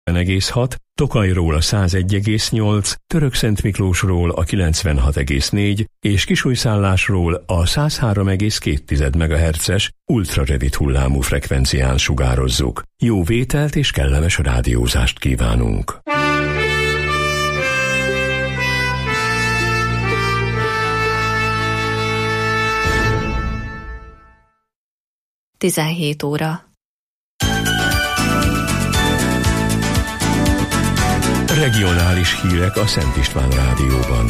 90,6, Tokajról a 101,8, Törökszentmiklósról a 96,4 és Kisújszállásról a 103,2 MHz-es ultraredit hullámú frekvencián sugározzuk. Jó vételt és kellemes rádiózást kívánunk! Tizenhét óra. Regionális hírek a Szent István Rádióban.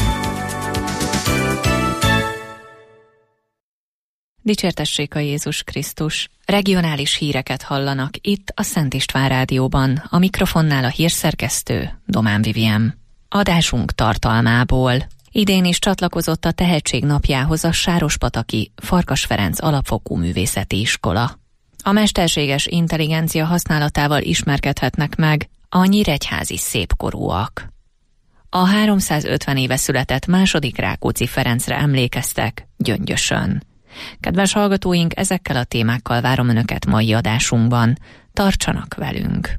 Dicsértessék a Jézus Krisztus! Regionális híreket hallanak itt a Szent István Rádióban, a mikrofonnál a hírszerkesztő Domán Vivien. Adásunk tartalmából. Idén is csatlakozott a Tehetség napjához a sárospataki Farkas Ferenc Alapfokú Művészeti Iskola. A mesterséges intelligencia használatával ismerkedhetnek meg a nyíregyházi szépkorúak. A 350 éve született második Rákóczi Ferencre emlékeztek Gyöngyösön. Kedves hallgatóink, ezekkel a témákkal várom Önöket mai adásunkban. Tartsanak velünk!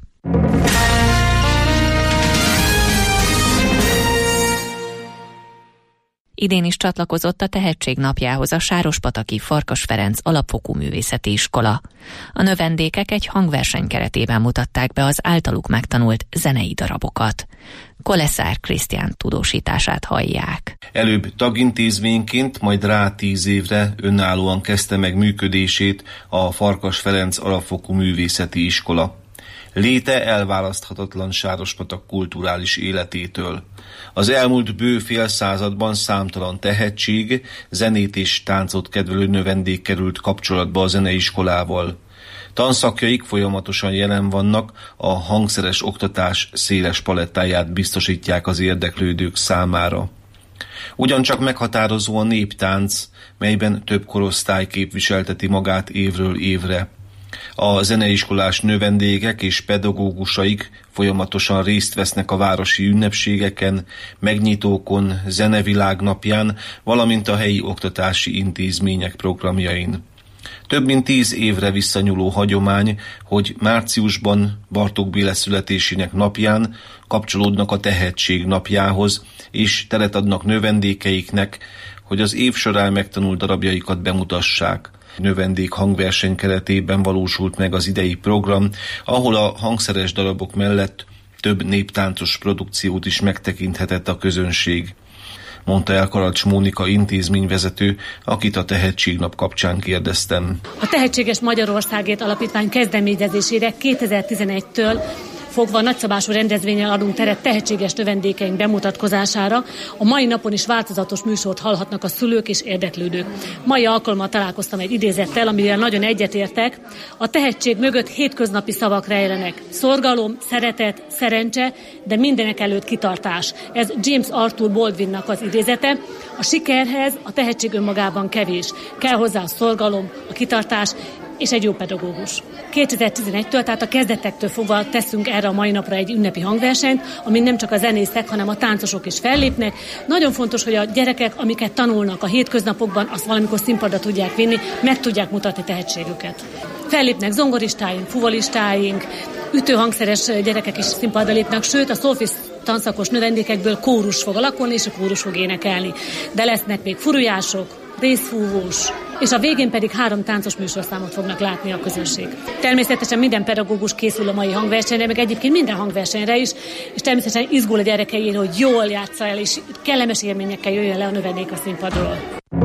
Idén is csatlakozott a Tehetség napjához a sárospataki Farkas Ferenc Alapfokú Művészeti Iskola. A növendékek egy hangverseny keretében mutatták be az általuk megtanult zenei darabokat. Koleszár Krisztián tudósítását hallják. Előbb tagintézményként, majd rá 10 évre önállóan kezdte meg működését a Farkas Ferenc Alapfokú Művészeti Iskola. Léte elválaszthatatlan Sárospatak kulturális életétől. Az elmúlt bő fél században számtalan tehetség, zenét és táncot kedvelő növendék került kapcsolatba a zeneiskolával. Tanszakjaik folyamatosan jelen vannak, a hangszeres oktatás széles palettáját biztosítják az érdeklődők számára. Ugyancsak meghatározó a néptánc, melyben több korosztály képviselteti magát évről évre. A zeneiskolás növendégek és pedagógusaik folyamatosan részt vesznek a városi ünnepségeken, megnyitókon, zenevilágnapján, valamint a helyi oktatási intézmények programjain. Több mint 10 évre visszanyúló hagyomány, hogy márciusban Bartók Béla születésének napján kapcsolódnak a Tehetség napjához, és teret adnak növendékeiknek, hogy az év során megtanult darabjaikat bemutassák. Növendék hangverseny keretében valósult meg az idei program, ahol a hangszeres darabok mellett több néptáncos produkciót is megtekinthetett a közönség, mondta el Karacs Mónika intézményvezető, akit a Tehetségnap kapcsán kérdeztem. A Tehetséges Magyarországért Alapítvány kezdeményezésére 2011-től fogva nagyszabású rendezvényen adunk teret tehetséges növendékeink bemutatkozására. A mai napon is változatos műsort hallhatnak a szülők és érdeklődők. Mai alkalommal találkoztam egy idézettel, amivel nagyon egyetértek. A tehetség mögött hétköznapi szavak rejlenek. Szorgalom, szeretet, szerencse, de mindenek előtt kitartás. Ez James Arthur Baldwinnak az idézete. A sikerhez a tehetség önmagában kevés. Kell hozzá a szorgalom, a kitartás és egy jó pedagógus. 2011-től, tehát a kezdetektől fogva teszünk erre a mai napra egy ünnepi hangversenyt, amin nem csak a zenészek, hanem a táncosok is fellépnek. Nagyon fontos, hogy a gyerekek, amiket tanulnak a hétköznapokban, azt valamikor színpadra tudják vinni, meg tudják mutatni tehetségüket. Fellépnek zongoristáink, fuvalistáink, ütőhangszeres gyerekek is színpadra lépnek, sőt a szolfisz tanszakos növendékekből kórus fog alakulni, és a kórus fog énekelni. De lesznek még furujások, részfúvós, és a végén pedig 3 táncos műsorszámot fognak látni a közönség. Természetesen minden pedagógus készül a mai hangversenyre, meg egyébként minden hangversenyre is, és természetesen izgul a gyerekein, hogy jól játsza el, és kellemes élményekkel jöjjön le a növendék a színpadról.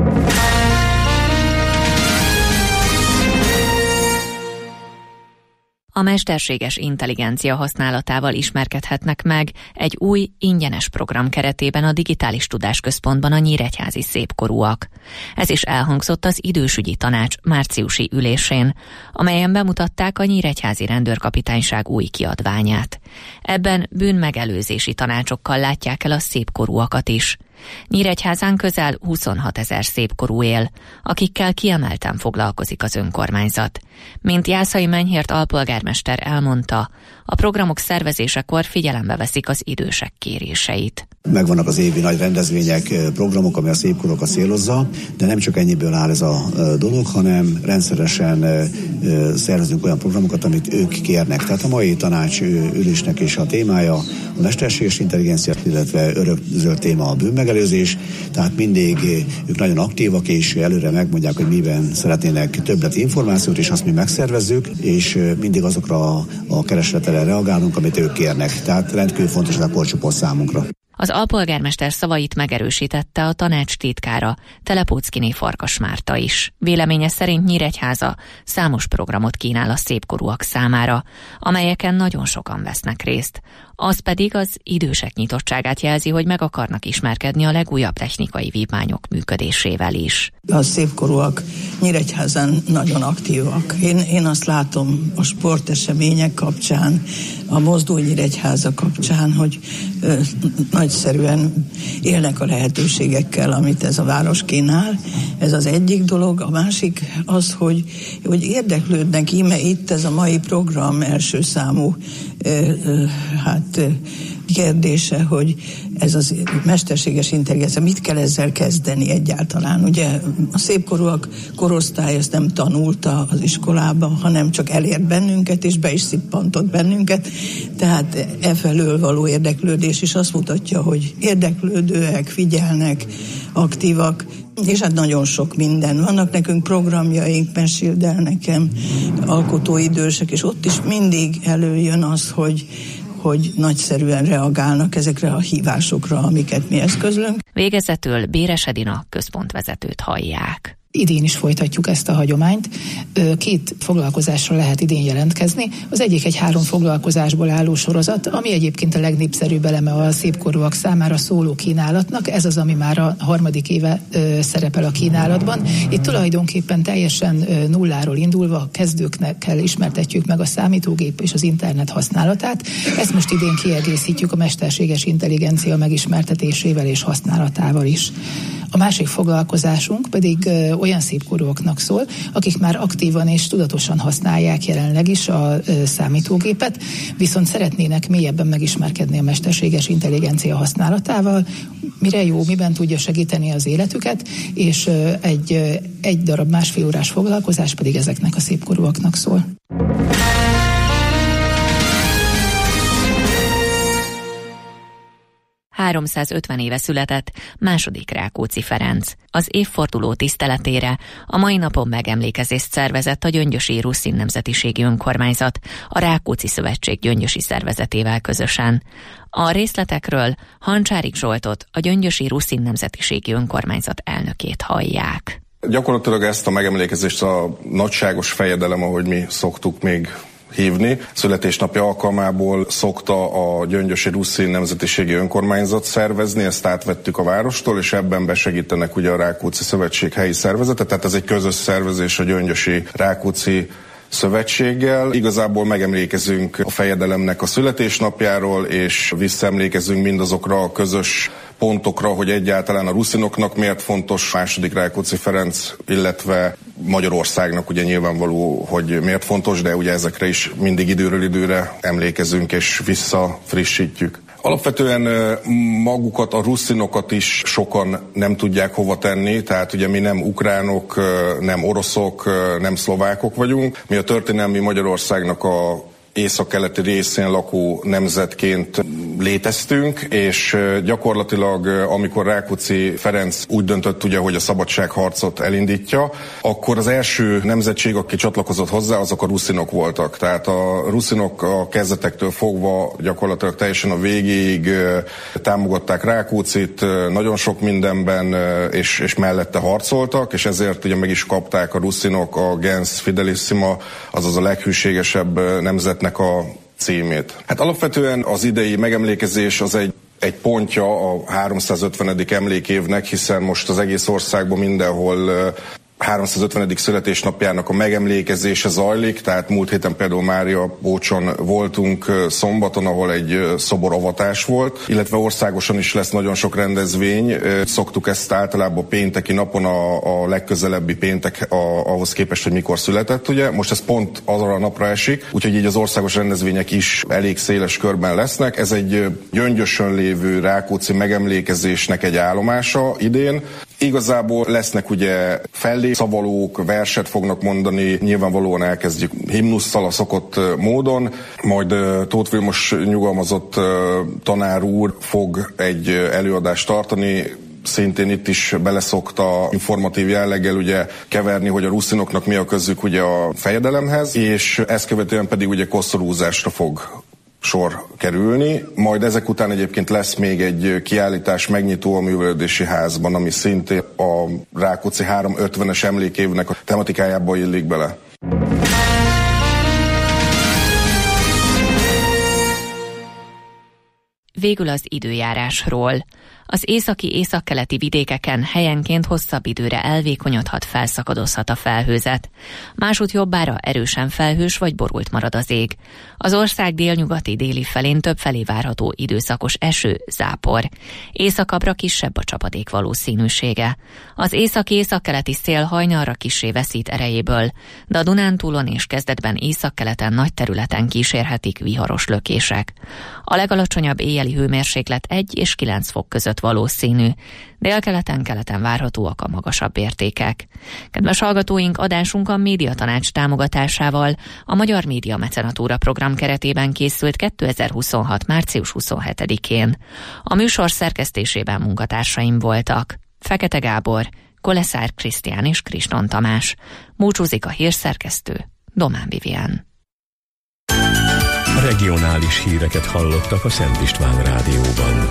A mesterséges intelligencia használatával ismerkedhetnek meg egy új, ingyenes program keretében a Digitális Tudásközpontban a nyíregyházi szépkorúak. Ez is elhangzott az idősügyi tanács márciusi ülésén, amelyen bemutatták a nyíregyházi rendőrkapitányság új kiadványát. Ebben bűnmegelőzési tanácsokkal látják el a szépkorúakat is. Nyíregyházán közel 26 000 szépkorú él, akikkel kiemelten foglalkozik az önkormányzat. Mint Jászai Menyhért alpolgármester elmondta, a programok szervezésekor figyelembe veszik az idősek kéréseit. Megvannak az évi nagy rendezvények, programok, ami a szépkorokat célozza, de nem csak ennyiből áll ez a dolog, hanem rendszeresen szervezünk olyan programokat, amit ők kérnek. Tehát a mai tanácsülésnek is a témája a mesterséges intelligencia, illetve örökzöld téma a bűnmegelőzés, tehát mindig ők nagyon aktívak, és előre megmondják, hogy miben szeretnének többlet információt, és azt mi megszervezzük, és mindig azokra a keresletre reagálunk, amit ők kérnek. Tehát rendkívül fontos ez a korcsoport számunkra. Az alpolgármester szavait megerősítette a tanács titkára, Telepóczkiné Farkas Márta is. Véleménye szerint Nyíregyháza számos programot kínál a szépkorúak számára, amelyeken nagyon sokan vesznek részt. Az pedig az idősek nyitottságát jelzi, hogy meg akarnak ismerkedni a legújabb technikai vívmányok működésével is. A szépkorúak Nyíregyházán nagyon aktívak. Én azt látom a sportesemények kapcsán, a Mozdulj Nyíregyháza kapcsán, hogy nagyszerűen élnek a lehetőségekkel, amit ez a város kínál. Ez az egyik dolog. A másik az, hogy érdeklődnek íme itt ez a mai program első számú kérdése, hogy ez az mesterséges intelligencia, mit kell ezzel kezdeni egyáltalán? Ugye a szépkorúak korosztály ezt nem tanulta az iskolában, hanem csak elért bennünket, és be is szippantott bennünket. Tehát efelől való érdeklődés is azt mutatja, hogy érdeklődőek, figyelnek, aktívak, és hát nagyon sok minden. Vannak nekünk programjaink, meséld el nekem, alkotóidősek, és ott is mindig előjön az, hogy nagyszerűen reagálnak ezekre a hívásokra, amiket mi eszközlünk. Végezetül Béres Edina központvezetőt hallják. Idén is folytatjuk ezt a hagyományt. 2 foglalkozásra lehet idén jelentkezni. Az egyik egy 3 foglalkozásból álló sorozat, ami egyébként a legnépszerűbb eleme a szépkorúak számára szóló kínálatnak. Ez az, ami már a 3. éve szerepel a kínálatban. Itt tulajdonképpen teljesen nulláról indulva kezdőknek ismertetjük meg a számítógép és az internet használatát. Ezt most idén kiegészítjük a mesterséges intelligencia megismertetésével és használatával is. A másik foglalkozásunk pedig olyan szépkorúaknak szól, akik már aktívan és tudatosan használják jelenleg is a számítógépet, viszont szeretnének mélyebben megismerkedni a mesterséges intelligencia használatával, mire jó, miben tudja segíteni az életüket, és egy darab 1,5 órás foglalkozás pedig ezeknek a szépkorúaknak szól. ...350 éve született második Rákóczi Ferenc. Az évforduló tiszteletére a mai napon megemlékezést szervezett a Gyöngyösi Ruszin Nemzetiségi Önkormányzat a Rákóczi Szövetség gyöngyösi szervezetével közösen. A részletekről Hancsárik Zsoltot, a Gyöngyösi Ruszin Nemzetiségi Önkormányzat elnökét hallják. Gyakorlatilag ezt a megemlékezést a nagyságos fejedelem, ahogy mi szoktuk még hívni, születésnapja alkalmából szokta a Gyöngyösi Ruszin Nemzetiségi Önkormányzat szervezni, ezt átvettük a várostól, és ebben besegítenek ugye a Rákóczi Szövetség helyi szervezete, tehát ez egy közös szervezés a Gyöngyösi Rákóczi Szövetséggel. Igazából megemlékezünk a fejedelemnek a születésnapjáról, és visszaemlékezünk mindazokra a közös pontokra, hogy egyáltalán a ruszinoknak miért fontos második Rákóczi Ferenc, illetve Magyarországnak ugye nyilvánvaló, hogy miért fontos, de ugye ezekre is mindig időről időre emlékezünk és visszafrissítjük. Alapvetően magukat, a ruszinokat is sokan nem tudják hova tenni, tehát ugye mi nem ukránok, nem oroszok, nem szlovákok vagyunk. Mi a történelmi Magyarországnak a északkeleti részén lakó nemzetként léteztünk, és gyakorlatilag amikor Rákóczi Ferenc úgy döntött ugye, hogy a szabadságharcot elindítja, akkor az első nemzetség, aki csatlakozott hozzá, azok a ruszinok voltak. Tehát a ruszinok a kezdetektől fogva gyakorlatilag teljesen a végéig támogatták Rákóczit, nagyon sok mindenben, és mellette harcoltak, és ezért ugye meg is kapták a ruszinok a Gens Fidelissima, azaz a leghűségesebb nemzetnek a címét. Hát alapvetően az idei megemlékezés az egy pontja a 350. emlékévnek, hiszen most az egész országban mindenhol 350. születésnapjának a megemlékezése zajlik, tehát múlt héten például Máriabócson voltunk szombaton, ahol egy szoborovatás volt, illetve országosan is lesz nagyon sok rendezvény. Szoktuk ezt általában pénteki napon, a legközelebbi péntek ahhoz képest, hogy mikor született, ugye? Most ez pont arra a napra esik, úgyhogy így az országos rendezvények is elég széles körben lesznek. Ez egy Gyöngyösön lévő Rákóczi megemlékezésnek egy állomása idén. Igazából lesznek ugye fellépszavalók, verset fognak mondani, nyilvánvalóan elkezdjük himnusszal a szokott módon, majd Tóth Vilmos nyugalmazott tanár úr fog egy előadást tartani, szintén itt is beleszokta informatív jelleggel ugye keverni, hogy a ruszinoknak mi a közük ugye a fejedelemhez, és ezt követően pedig ugye koszorúzásra fog sor kerülni, majd ezek után egyébként lesz még egy kiállítás megnyitó a Művelődési Házban, ami szintén a Rákóczi 350-es emlékévnek a tematikájába illik bele. Végül az időjárásról. Az északi-északkeleti vidékeken helyenként hosszabb időre elvékonyodhat, felszakadozhat a felhőzet. Másút jobbára erősen felhős vagy borult marad az ég. Az ország délnyugati déli felén többfelé várható időszakos eső, zápor. Északabbra kisebb a csapadék valószínűsége. Az északi-északkeleti szél hajnalra kissé veszít erejéből, de a Dunántúlon és kezdetben északkeleten nagy területen kísérhetik viharos lökések. A legalacsonyabb éjjeli hőmérséklet 1 és 9 fok között valószínű. Délkeleten-keleten várhatóak a magasabb értékek. Kedves hallgatóink, adásunk a Médiatanács támogatásával a Magyar Média Mecenatúra program keretében készült 2026. március 27-én. A műsor szerkesztésében munkatársaim voltak Fekete Gábor, Koleszár Krisztián és Kriston Tamás. Búcsúzik a hírszerkesztő, Domán Vivien. Regionális híreket hallottak a Szent István Rádióban.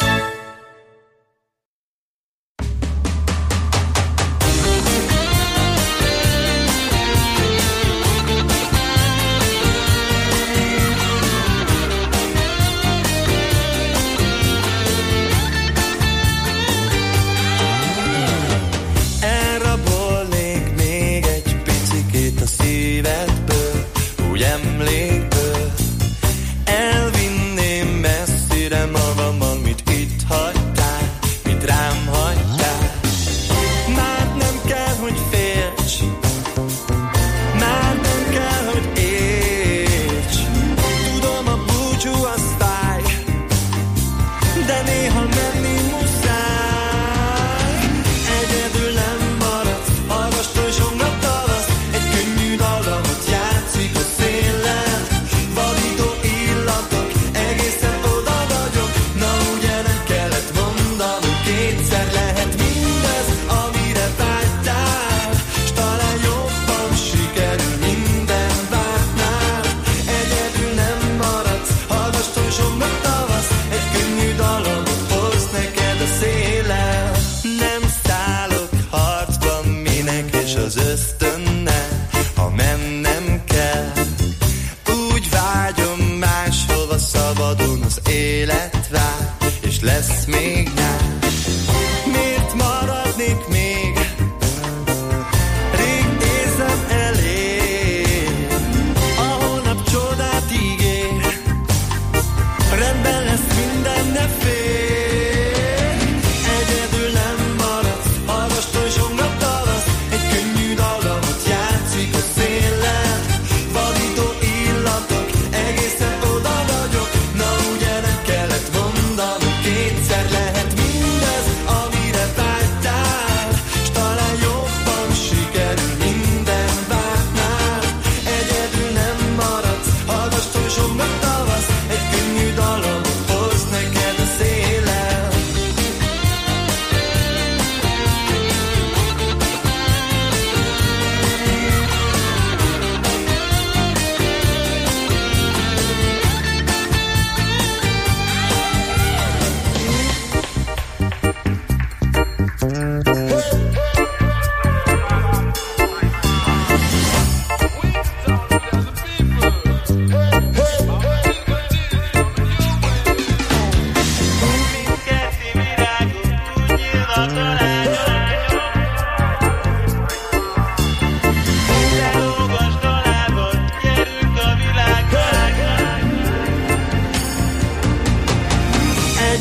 Elrabolnék még egy picikét a szívedből, úgy emlékből. Elvinném messzire magammal, mit itt hagytál, mit rám hagytál. Már nem kell, hogy félts, már nem kell, hogy érts. Tudom, a búcsú az fáj, de néha menni muszáj. Egyedül nem maradsz, hallgass tojsomra tavasz, egy könnyű dallamot játszik a széllel. Vadító illatok, egészen oda vagyok, na ugye nem kellett mondanom, kétszer lehet mindez, amire vágytál, s talán jobban sikerül minden vártnál. Egyedül nem maradsz, hallgass tojsomra tavasz, egy könnyű dallamot hoz neked a széllel. Nem szállok harcba, minek és az ösztönnel, ha mennem kell. Úgy vágyom máshova, szabadon az élet vár, és lesz még nyár. Miért maradnék még? Rég érzem elég, a holnap csodát ígér. Rendben lesz minden, ne félj. Egyedül nem maradsz, hallgass tojsomra tavasz, egy könnyű dallamot játszik a széllel. Vadító illatok, egészen oda vagyok, na ugye nem kellett mondanom, kétszer lehet mindez, amire vágytál, s talán jobban sikerül minden vártnál. Egyedül nem maradsz, hallgass tojsomra tavasz, egy könnyű dallamot hoz neked a szél.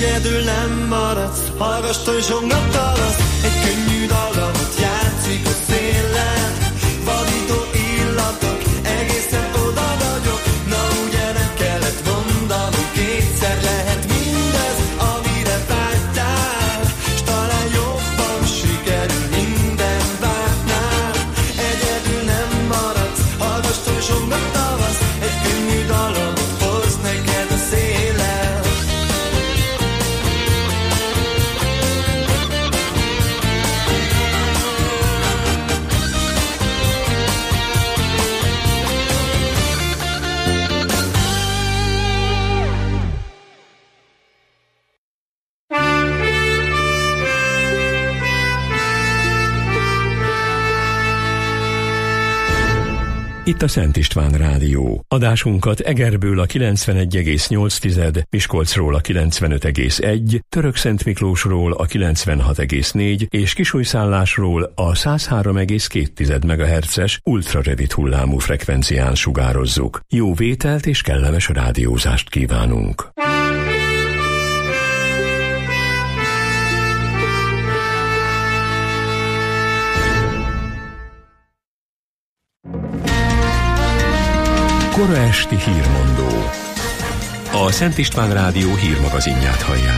Egyedül nem maradsz, hallgass Tojzsongnak tavasz, egy könnyű dallamot játszik a széllel. Vadító illatok, egészen oda vagyok, na ugye nem kellett mondanom, kétszer lehet mindez, amire vágytál, s talán jobban sikerül minden vártnál. Egyedül nem maradsz, hallgass Tojzsongnak tavasz, egy könnyű dallamot hoz neked a széllel. Itt a Szent István Rádió. Adásunkat Egerből a 91,8, Miskolcról a 95,1, Törökszentmiklósról a 96,4 és Kisújszállásról a 103,2 MHz-es ultrarövid hullámú frekvencián sugározzuk. Jó vételt és kellemes rádiózást kívánunk! Kora esti hírmondó. A Szent István Rádió hírmagazinját hallják.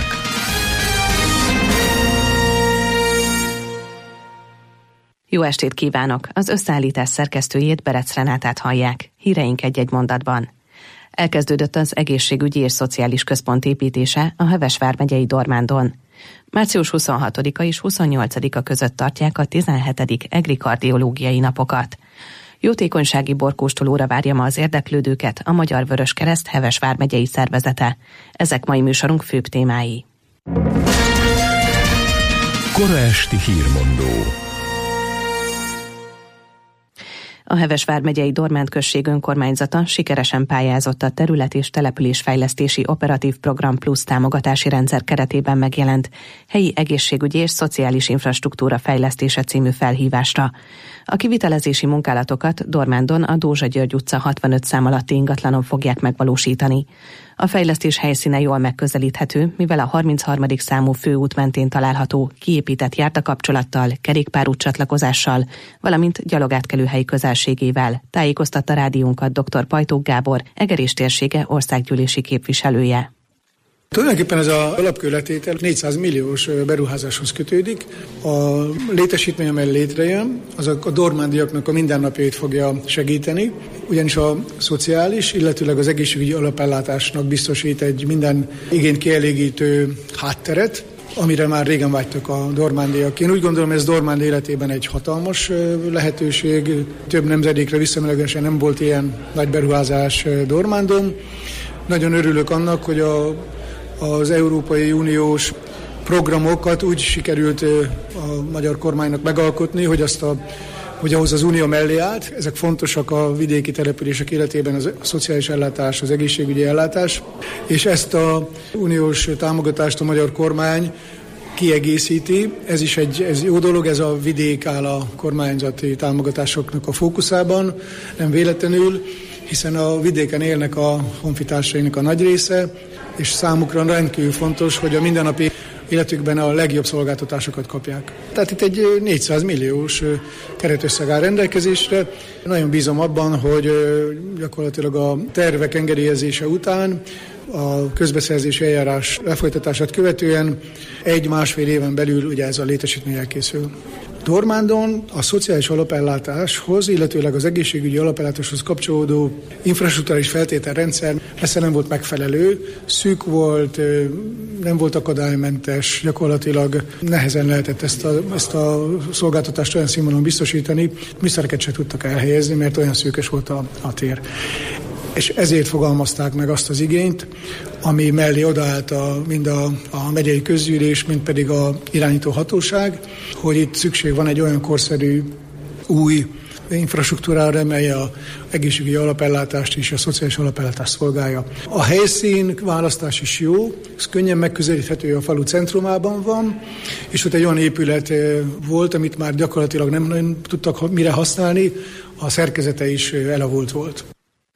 Jó estét kívánok! Az összeállítás szerkesztőjét, Berec Renátát hallják. Híreink egy-egy mondatban. Elkezdődött az egészségügyi és szociális központ építése a Heves vármegyei Dormándon. Március 26-a és 28-a között tartják a 17. egrikardiológiai napokat. Jótékonysági borkóstolóra várja ma az érdeklődőket a Magyar Vöröskereszt Heves vármegyei szervezete. Ezek mai műsorunk főbb témái. Kora esti hírmondó. A Heves vármegyei Dormánd község önkormányzata sikeresen pályázott a terület- és településfejlesztési operatív program plusz támogatási rendszer keretében megjelent helyi egészségügyi és szociális infrastruktúra fejlesztése című felhívásra. A kivitelezési munkálatokat Dormándon a Dózsa György utca 65 szám alatti ingatlanon fogják megvalósítani. A fejlesztés helyszíne jól megközelíthető, mivel a 33. számú főút mentén található, kiépített jártakapcsolattal, kerékpárút csatlakozással, valamint gyalogátkelőhely közelségével, tájékoztatta rádiónkat dr. Pajtók Gábor, Egerés térsége országgyűlési képviselője. Tulajdonképpen ez az alapkőletétel 400 milliós beruházáshoz kötődik. A létesítmény, amely létrejön, az a dormándiaknak a mindennapjait fogja segíteni, ugyanis a szociális, illetőleg az egészségügyi alapellátásnak biztosít egy minden igényt kielégítő hátteret, amire már régen vágytak a dormándiak. Én úgy gondolom, ez Dormánd életében egy hatalmas lehetőség. Több nemzedékre visszamenőlegesen nem volt ilyen nagy beruházás Dormándon. Nagyon örülök annak, hogy az Európai Uniós programokat úgy sikerült a magyar kormánynak megalkotni, hogy ahhoz az Unió mellé állt. Ezek fontosak a vidéki települések életében, a szociális ellátás, az egészségügyi ellátás, és ezt a uniós támogatást a magyar kormány kiegészíti. Ez jó dolog, ez a vidék áll a kormányzati támogatásoknak a fókuszában, nem véletlenül, hiszen a vidéken élnek a honfitársainak a nagy része, és számukra rendkívül fontos, hogy a mindennapi életükben a legjobb szolgáltatásokat kapják. Tehát itt egy 400 milliós keretösszeg áll rendelkezésre. Nagyon bízom abban, hogy gyakorlatilag a tervek engedélyezése után a közbeszerzési eljárás lefolytatását követően 1-1,5 éven belül ugye ez a létesítmény elkészül. Dormándon a szociális alapellátáshoz, illetőleg az egészségügyi alapellátáshoz kapcsolódó infrastruktúrális feltételrendszer messze nem volt megfelelő, szűk volt, nem volt akadálymentes, gyakorlatilag nehezen lehetett ezt a szolgáltatást olyan színvonalon biztosítani, műszereket se tudtak elhelyezni, mert olyan szűkös volt a tér. És ezért fogalmazták meg azt az igényt, ami mellé odaállt mind a megyei közgyűlés, mind pedig a irányító hatóság, hogy itt szükség van egy olyan korszerű új infrastruktúrára, amely az egészségügyi alapellátást és a szociális alapellátást szolgálja. A helyszín választás is jó, ez könnyen megközelíthető, a falu centrumában van, és ott egy olyan épület volt, amit már gyakorlatilag nem tudtak mire használni, a szerkezete is elavult volt.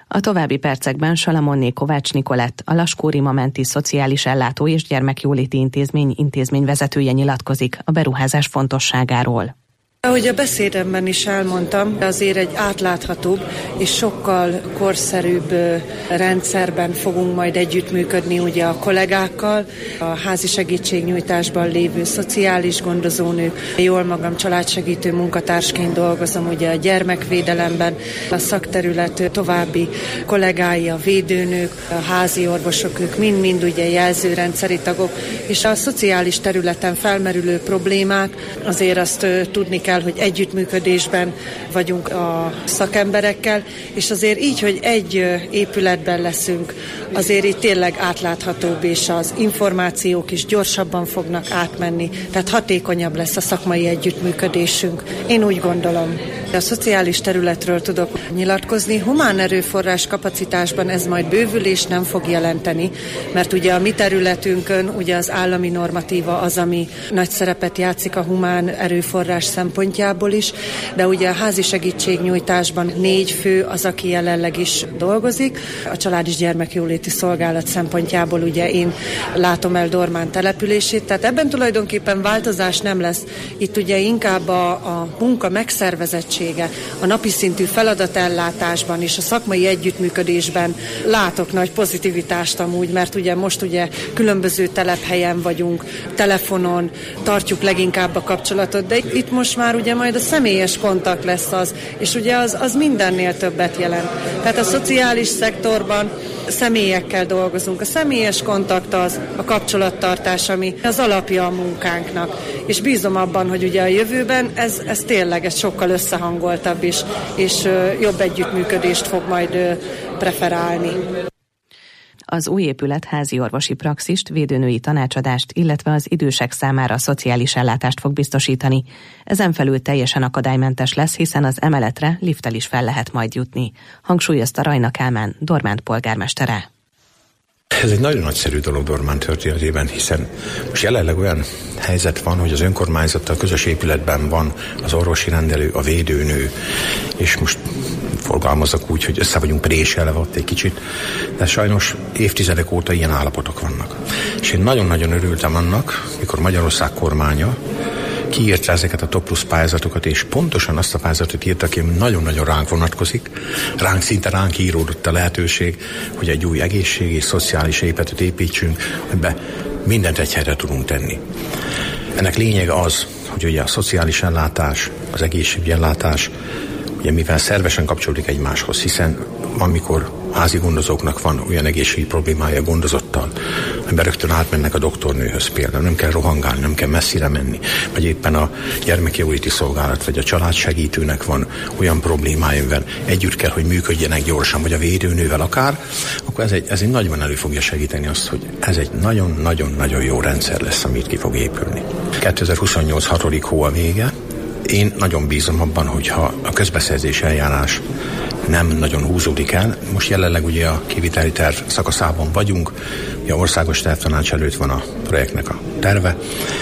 A további percekben Salamonné Kovács Nikolett, a Laskóri Mamenti Szociális Ellátó és Gyermekjóléti Intézmény intézményvezetője nyilatkozik a beruházás fontosságáról. Ahogy a beszédemben is elmondtam, azért egy átláthatóbb és sokkal korszerűbb rendszerben fogunk majd együttműködni ugye a kollégákkal, a házi segítségnyújtásban lévő szociális gondozónők, jól magam családsegítő munkatársként dolgozom ugye a gyermekvédelemben, a szakterület további kollégái, a védőnők, a házi orvosok, ők mind-mind ugye jelzőrendszeri tagok, és a szociális területen felmerülő problémák, azért azt tudni kell, hogy együttműködésben vagyunk a szakemberekkel, és azért így, hogy egy épületben leszünk, azért itt tényleg átláthatóbb, és az információk is gyorsabban fognak átmenni, tehát hatékonyabb lesz a szakmai együttműködésünk. Én úgy gondolom. A szociális területről tudok nyilatkozni. Humán erőforrás kapacitásban ez majd bővülés nem fog jelenteni, mert ugye a mi területünkön ugye az állami normatíva az, ami nagy szerepet játszik a humán erőforrás szempontjából is, de ugye a házi segítségnyújtásban 4 fő az, aki jelenleg is dolgozik. A Család és Gyermekjóléti Szolgálat szempontjából ugye én látom el Dormán települését, tehát ebben tulajdonképpen változás nem lesz. Itt ugye inkább a munka megszervezettsége, a napi szintű feladatellátásban és a szakmai együttműködésben látok nagy pozitivitást amúgy, mert ugye most ugye különböző telephelyen vagyunk, telefonon tartjuk leginkább a kapcsolatot, de itt most már ugye majd a személyes kontakt lesz az, és ugye az mindennél többet jelent. Tehát a szociális szektorban személyekkel dolgozunk. A személyes kontakt az, a kapcsolattartás, ami az alapja a munkánknak. És bízom abban, hogy ugye a jövőben ez tényleg sokkal összehangoltabb és jobb együttműködést fog majd preferálni. Az új épület házi orvosi praxist, védőnői tanácsadást, illetve az idősek számára a szociális ellátást fog biztosítani. Ezen felül teljesen akadálymentes lesz, hiszen az emeletre lifttel is fel lehet majd jutni, hangsúlyozta Rajna Kálmán, Dormánt polgármestere. Ez egy nagyon nagyszerű dolog Dormán történetében, hiszen most jelenleg olyan helyzet van, hogy az önkormányzattal közös épületben van az orvosi rendelő, a védőnő, és most fogalmazok úgy, hogy össze vagyunk préselve ott egy kicsit, de sajnos évtizedek óta ilyen állapotok vannak. És én nagyon-nagyon örültem annak, mikor Magyarország kormánya kiírta ezeket a Top Plus pályázatokat, és pontosan azt a pályázatot írta, aki nagyon-nagyon ránk vonatkozik. Szinte ránk íródott a lehetőség, hogy egy új egészségi és szociális épületet építsünk, amiben mindent egy helyre tudunk tenni. Ennek lényege az, hogy ugye a szociális ellátás, az egészségügyi ellátás, ugye mivel szervesen kapcsolódik egymáshoz, hiszen amikor házi gondozóknak van olyan egészségügyi problémája gondozottal, amiben rögtön átmennek a doktornőhöz például, nem kell rohangálni, nem kell messzire menni, vagy éppen a gyermekjóléti szolgálat, vagy a családsegítőnek van olyan problémája, amiben együtt kell, hogy működjenek gyorsan, vagy a védőnővel akár, akkor ez egy nagyban elő fogja segíteni azt, hogy ez egy nagyon-nagyon-nagyon jó rendszer lesz, amit ki fog épülni. 2028 6. hó a vége. Én nagyon bízom abban, hogyha a közbeszerzés eljárás nem nagyon húzódik el. Most jelenleg ugye a kiviteli terv szakaszában vagyunk, ugye országos tervtanács előtt van a projektnek a terve,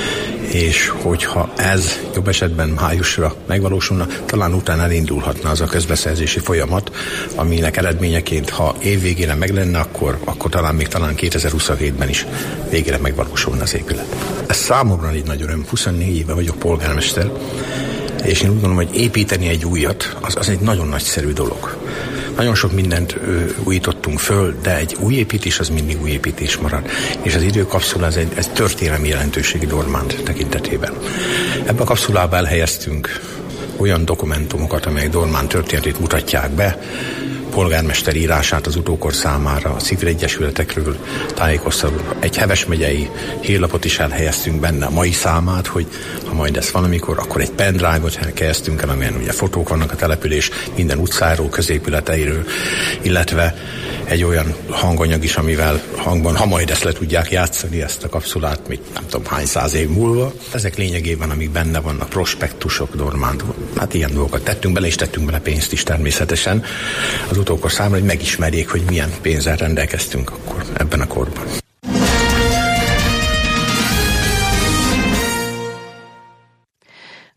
és hogyha ez jobb esetben májusra megvalósulna, talán utána elindulhatna az a közbeszerzési folyamat, aminek eredményeként, ha évvégére meg lenne, akkor talán 2027-ben is végére megvalósulna az épület. Ez számomra egy nagy öröm, 24 éve vagyok polgármester, és én úgy gondolom, hogy építeni egy újat, az egy nagyon nagyszerű dolog. Nagyon sok mindent újítottunk föl, de egy új építés az mindig új építés marad. És az időkapszula ez történelmi jelentőségi Dormán tekintetében. Ebben a kapszulába elhelyeztünk olyan dokumentumokat, amelyek Dormán történetét mutatják be, polgármester írását az utókor számára, a civil egyesületekről tájékoztatunk. Egy Heves megyei hírlapot is elhelyeztünk benne, a mai számát, hogy ha majd ez valamikor, akkor egy pendrive-ot helyeztünk el, amelyen ugye fotók vannak a település minden utcáról, középületeiről, illetve egy olyan hanganyag is, amivel hangban, ha majd ezt le tudják játszani, ezt a kapszulát, még nem tudom hány száz év múlva. Ezek lényegében, amik benne vannak, prospektusok Dormántól. Hát ilyen dolgokat tettünk bele, és tettünk bele pénzt is természetesen az utókor számára, hogy megismerjék, hogy milyen pénzzel rendelkeztünk akkor ebben a korban. A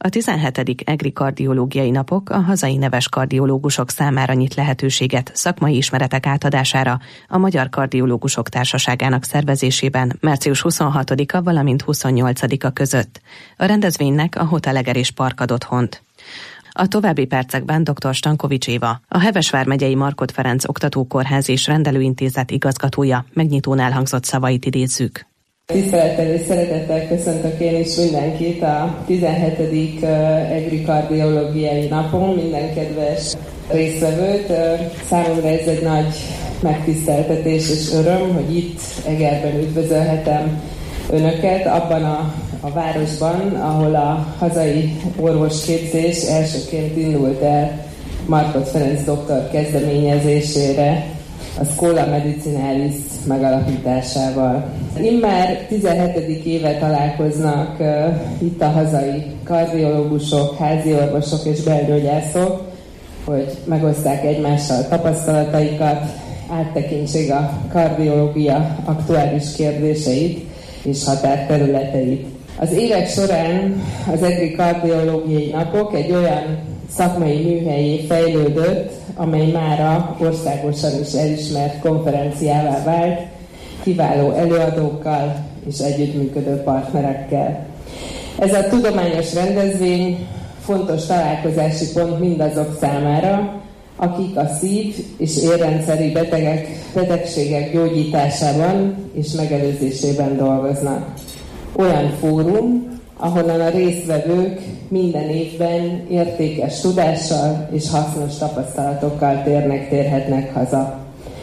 A 17. EGRI kardiológiai napok a hazai neves kardiológusok számára nyit lehetőséget szakmai ismeretek átadására a Magyar Kardiológusok Társaságának szervezésében március 26-a, valamint 28-a között. A rendezvénynek a Hotel Egerés Park ad otthont. A további percekben dr. Stankovics Éva, a Heves vármegyei Markhot Ferenc Oktatókórház és Rendelőintézet igazgatója megnyitón elhangzott szavait idézzük. Tisztelettel és szeretettel köszöntök én is mindenkit a 17. EGRI kardiológiai napon, minden kedves résztvevőt. Számomra ez egy nagy megtiszteltetés és öröm, hogy itt Egerben üdvözölhetem önöket, abban a városban, ahol a hazai orvosképzés elsőként indult el Markhot Ferenc doktor kezdeményezésére, a Schola Medicinalis megalapításával. Immár 17. éve találkoznak itt a hazai kardiológusok, házi orvosok és belgyógyászok, hogy megoszták egymással tapasztalataikat, áttekintsék a kardiológia aktuális kérdéseit és határterületeit. Az évek során az EGRI kardiológiai napok egy olyan szakmai műhellyé fejlődött, amely mára országosan is elismert konferenciává vált, kiváló előadókkal és együttműködő partnerekkel. Ez a tudományos rendezvény fontos találkozási pont mindazok számára, akik a szív- és érrendszeri betegségek gyógyításában és megelőzésében dolgoznak. Olyan fórum, ahonnan a résztvevők minden évben értékes tudással és hasznos tapasztalatokkal térhetnek haza.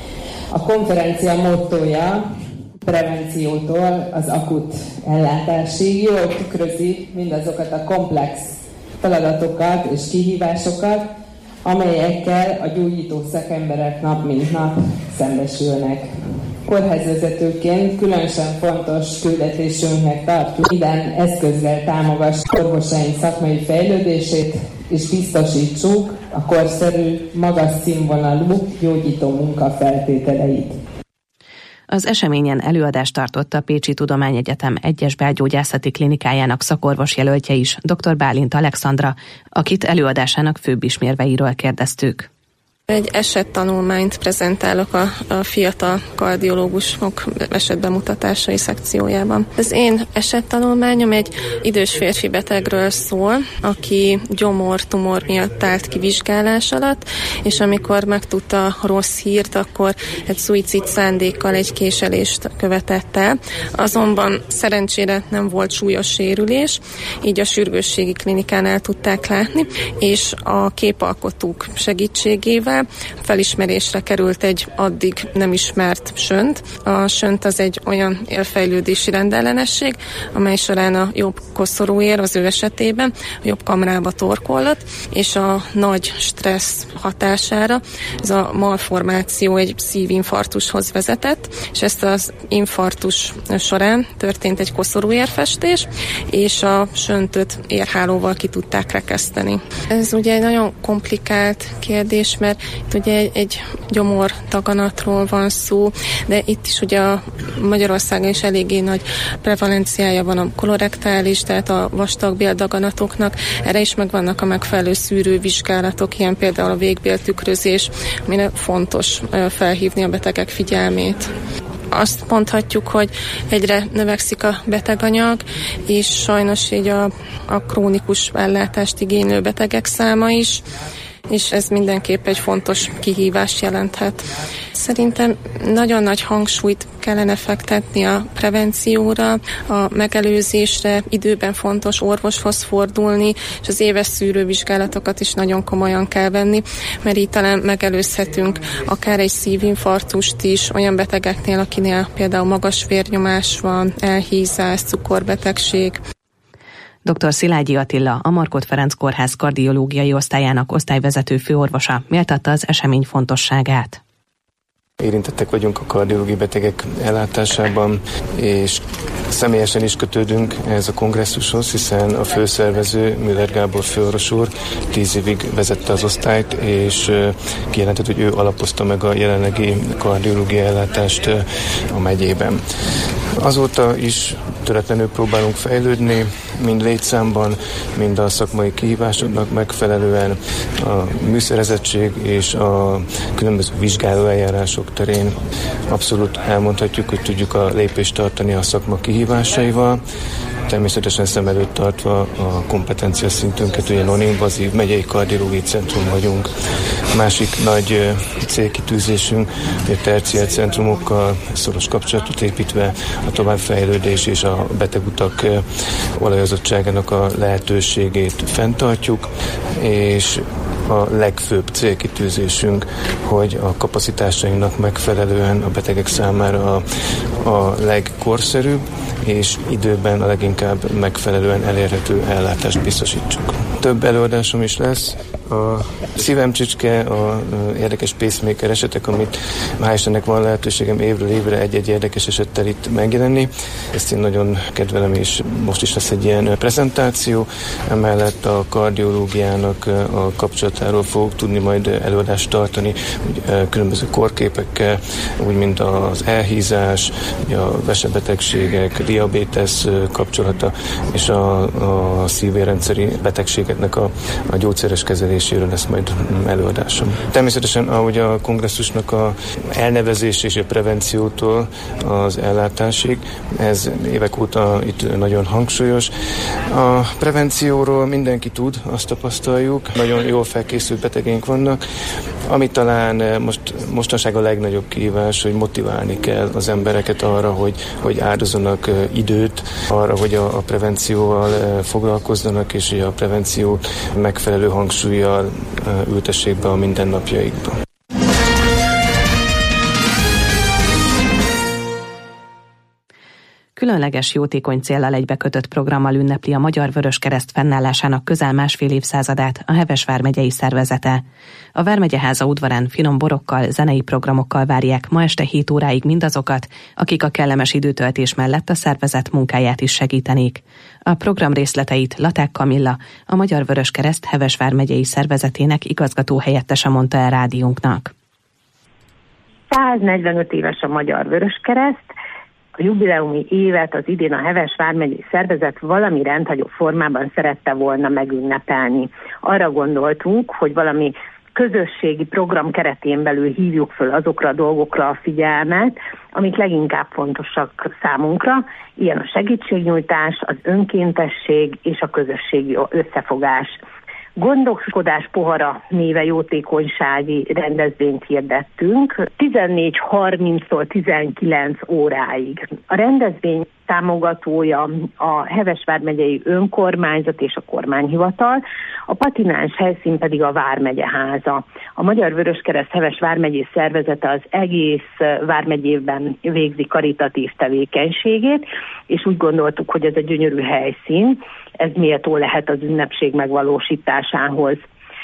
A konferencia mottója prevenciótól az akut ellátásig jól tükrözi mindazokat a komplex feladatokat és kihívásokat, amelyekkel a gyógyító szakemberek nap mint nap szembesülnek. Kórházvezetőként különösen fontos küldetésünknek tartjuk, minden eszközzel támogassuk orvosaink szakmai fejlődését, és biztosítsuk a korszerű, magas színvonalú gyógyító munka feltételeit. Az eseményen előadást tartott a Pécsi Tudományegyetem egyes belgyógyászati klinikájának szakorvosjelöltje is, dr. Bálint Alexandra, akit előadásának főbb ismérveiről kérdeztük. Egy esettanulmányt prezentálok a fiatal kardiológusok esetbemutatásai szekciójában. Az én esettanulmányom egy idős férfi betegről szól, aki gyomortumor miatt állt ki vizsgálás alatt, és amikor megtudta a rossz hírt, akkor egy szuicid szándékkal egy késelést követett el. Azonban szerencsére nem volt súlyos sérülés, így a sürgősségi klinikán el tudták látni, és a képalkotók segítségével felismerésre került egy addig nem ismert sönt. A sönt az egy olyan élfejlődési rendellenesség, amely során a jobb koszorúér az ő esetében a jobb kamrába torkollott, és a nagy stressz hatására ez a malformáció egy szívinfarktushoz vezetett, és ezt az infarktus során történt egy koszorúérfestés, és a söntöt érhálóval ki tudták rekeszteni. Ez ugye egy nagyon komplikált kérdés, mert itt ugye egy gyomor daganatról van szó, de itt is ugye Magyarországon is eléggé nagy prevalenciája van a kolorektális, tehát a vastagbéldaganatoknak. Erre is megvannak a megfelelő szűrővizsgálatok, ilyen például a végbéltükrözés, amire fontos felhívni a betegek figyelmét. Azt mondhatjuk, hogy egyre növekszik a beteganyag, és sajnos így a krónikus ellátást igénylő betegek száma is, és ez mindenképp egy fontos kihívást jelenthet. Szerintem nagyon nagy hangsúlyt kellene fektetni a prevencióra, a megelőzésre, időben fontos orvoshoz fordulni, és az éves szűrővizsgálatokat is nagyon komolyan kell venni, mert így talán megelőzhetünk akár egy szívinfarktust is olyan betegeknél, akinél például magas vérnyomás van, elhízás, cukorbetegség. Dr. Szilágyi Attila, a Markhot Ferenc Kórház kardiológiai osztályának osztályvezető főorvosa méltatta az esemény fontosságát. Érintettek vagyunk a kardiológiai betegek ellátásában, és személyesen is kötődünk ehhez a kongresszushoz, hiszen a főszervező, Müller Gábor főorvos úr 10 évig vezette az osztályt, és kijelentett, hogy ő alapozta meg a jelenlegi kardiológiai ellátást a megyében. Azóta is töretlenül próbálunk fejlődni, mind létszámban, mind a szakmai kihívásoknak megfelelően, a műszerezettség és a különböző vizsgáló eljárások terén abszolút elmondhatjuk, hogy tudjuk a lépést tartani a szakma kihívásaival, természetesen szem előtt tartva a kompetencia szintünket, ugye non-invazív megyei kardiológiai centrum vagyunk. Másik nagy célkitűzésünk, hogy a terciár centrumokkal szoros kapcsolatot építve a továbbfejlődés és a betegutak olajozottságának a lehetőségét fenntartjuk, és a legfőbb célkitűzésünk, hogy a kapacitásainknak megfelelően a betegek számára a legkorszerűbb és időben a leginkább megfelelően elérhető ellátást biztosítsuk. Több előadásom is lesz. A szívemcsicske, a érdekes pacemaker esetek, amit hál' Istennek van lehetőségem évről évre egy-egy érdekes esettel itt megjelenni. Ezt én nagyon kedvelem, és most is lesz egy ilyen prezentáció. Emellett a kardiológiának a kapcsolatáról fogok tudni majd előadást tartani, különböző korképekkel, úgy mint az elhízás, a vesebetegségek, diabétesz kapcsolata és a szívérrendszeri betegségeknek a gyógyszeres kezeléséről lesz majd előadásom. Természetesen, ahogy a kongresszusnak a elnevezés és a prevenciótól az ellátásig, ez évek óta itt nagyon hangsúlyos. A prevencióról mindenki tud, azt tapasztaljuk, nagyon jól felkészült betegeink vannak, ami talán mostanság a legnagyobb kihívás, hogy motiválni kell az embereket arra, hogy áldozzanak időt, arra, hogy a prevencióval foglalkozzanak, és hogy a prevenció megfelelő hangsúllyal ültessék be a mindennapjaikba. Különleges jótékony céllal egybekötött programmal ünnepli a Magyar Vöröskereszt fennállásának közel másfél évszázadát a Heves vármegyei szervezete. A Vármegyeháza udvarán finom borokkal, zenei programokkal várják ma este 7 óráig mindazokat, akik a kellemes időtöltés mellett a szervezet munkáját is segítenék. A program részleteit Laták Kamilla, a Magyar Vöröskereszt Heves vármegyei szervezetének igazgató helyettese mondta el rádiónknak. 145 éves a Magyar Vöröskereszt. A jubileumi évet az idén a Heves vármegyei szervezet valami rendhagyó formában szerette volna megünnepelni. Arra gondoltunk, hogy valami közösségi program keretén belül hívjuk föl azokra a dolgokra a figyelmet, amik leginkább fontosak számunkra, ilyen a segítségnyújtás, az önkéntesség és a közösségi összefogás. Gondoskodás pohara néve jótékonysági rendezvényt hirdettünk 14:30-tól 19 óráig. A rendezvény támogatója a Heves vármegyei önkormányzat és a kormányhivatal, a patináns helyszín pedig a Vármegyeháza. A Magyar Vöröskereszt Heves vármegyei szervezete az egész vármegyében végzi karitatív tevékenységét, és úgy gondoltuk, hogy ez egy gyönyörű helyszín, ez méltó lehet az ünnepség megvalósításához.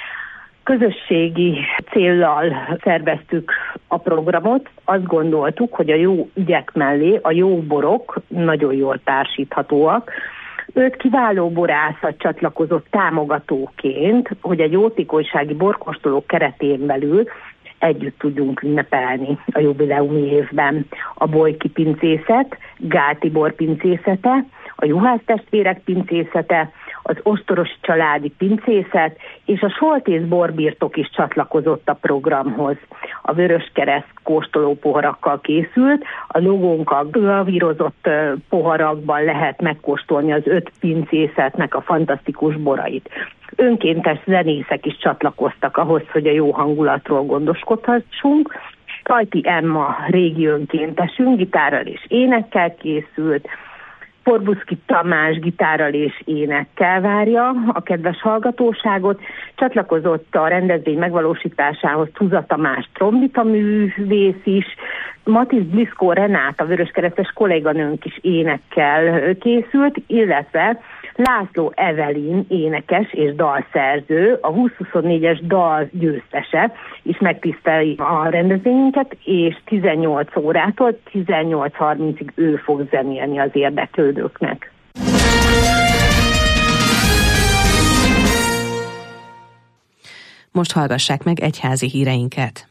Közösségi céllal szerveztük a programot, azt gondoltuk, hogy a jó ügyek mellé a jó borok nagyon jól társíthatóak. 5 kiváló borászat csatlakozott támogatóként, hogy egy jótékonysági borkóstolók keretén belül együtt tudjunk ünnepelni a jubileumi évben. A Bolyki pincészet, Gál Tibor pincészete, a Juhász testvérek pincészete, az Ostorosi családi pincészet és a Soltész borbirtok is csatlakozott a programhoz. A Vöröskereszt kóstoló poharakkal készült, a logónkkal gravírozott poharakban lehet megkóstolni az 5 pincészetnek a fantasztikus borait. Önkéntes zenészek is csatlakoztak ahhoz, hogy a jó hangulatról gondoskodhassunk. Tajti Emma régi önkéntesünk, gitárral és énekkel készült, Porbuszki Tamás gitárral és énekkel várja a kedves hallgatóságot. Csatlakozott a rendezvény megvalósításához Tuza Tamás trombita művész is, Matisz Bliszkó Renáta vöröskeresztes kolléganőnk is énekkel készült, illetve László Evelin énekes és dalszerző, a 2024-es dal győztese is megtiszteli a rendezvényünket, és 18 órától 18:30-ig ő fog zenélni az érdeklődőknek. Most hallgassák meg egyházi híreinket.